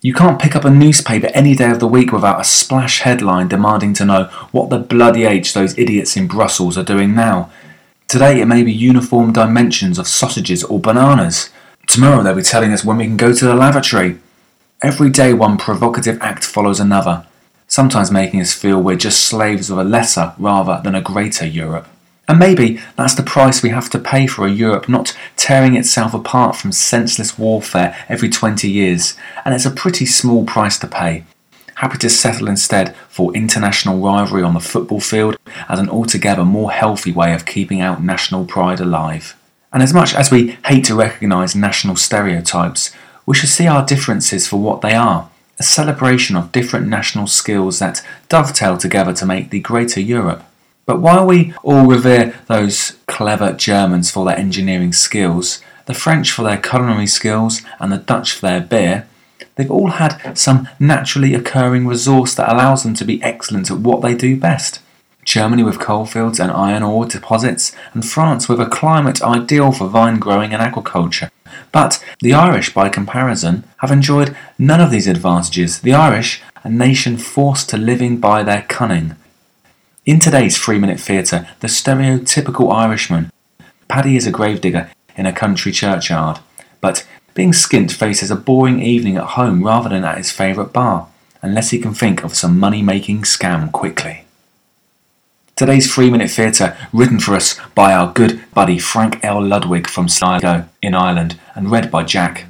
You can't pick up a newspaper any day of the week without a splash headline demanding to know what the bloody H those idiots in Brussels are doing now. Today it may be uniform dimensions of sausages or bananas. Tomorrow they'll be telling us when we can go to the lavatory. Every day one provocative act follows another, sometimes making us feel we're just slaves of a lesser rather than a greater Europe. And maybe that's the price we have to pay for a Europe not tearing itself apart from senseless warfare every 20 years, and it's a pretty small price to pay. Happy to settle instead for international rivalry on the football field as an altogether more healthy way of keeping our national pride alive. And as much as we hate to recognise national stereotypes, we should see our differences for what they are, a celebration of different national skills that dovetail together to make the greater Europe. But while we all revere those clever Germans for their engineering skills, the French for their culinary skills and the Dutch for their beer, they've all had some naturally occurring resource that allows them to be excellent at what they do best. Germany with coalfields and iron ore deposits, and France with a climate ideal for vine growing and agriculture. But the Irish, by comparison, have enjoyed none of these advantages. The Irish, a nation forced to living by their cunning. In today's 3-Minute Theatre, the stereotypical Irishman, Paddy is a gravedigger in a country churchyard, but being skint faces a boring evening at home rather than at his favourite bar, unless he can think of some money-making scam quickly. Today's 3-Minute Theatre, written for us by our good buddy Frank L. Ludwig from Sligo in Ireland, and read by Jack.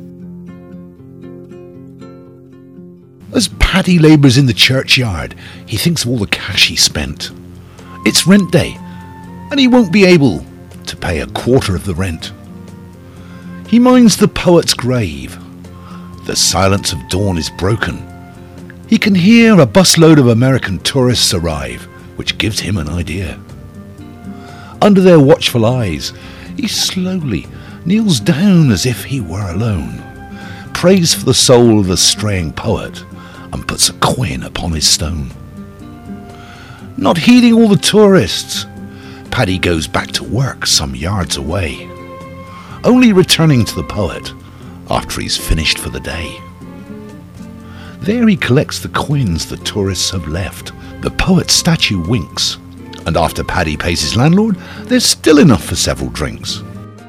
As Paddy labours in the churchyard, he thinks of all the cash he spent. It's rent day, and he won't be able to pay a quarter of the rent. He minds the poet's grave. The silence of dawn is broken. He can hear a busload of American tourists arrive, which gives him an idea. Under their watchful eyes, he slowly kneels down as if he were alone, prays for the soul of the straying poet, and puts a coin upon his stone. Not heeding all the tourists, Paddy goes back to work some yards away, only returning to the poet after he's finished for the day. There he collects the coins the tourists have left. The poet's statue winks, and after Paddy pays his landlord, there's still enough for several drinks.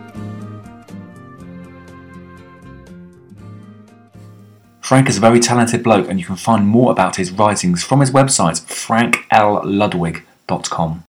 Frank is a very talented bloke, and you can find more about his writings from his website, frankludwig.com.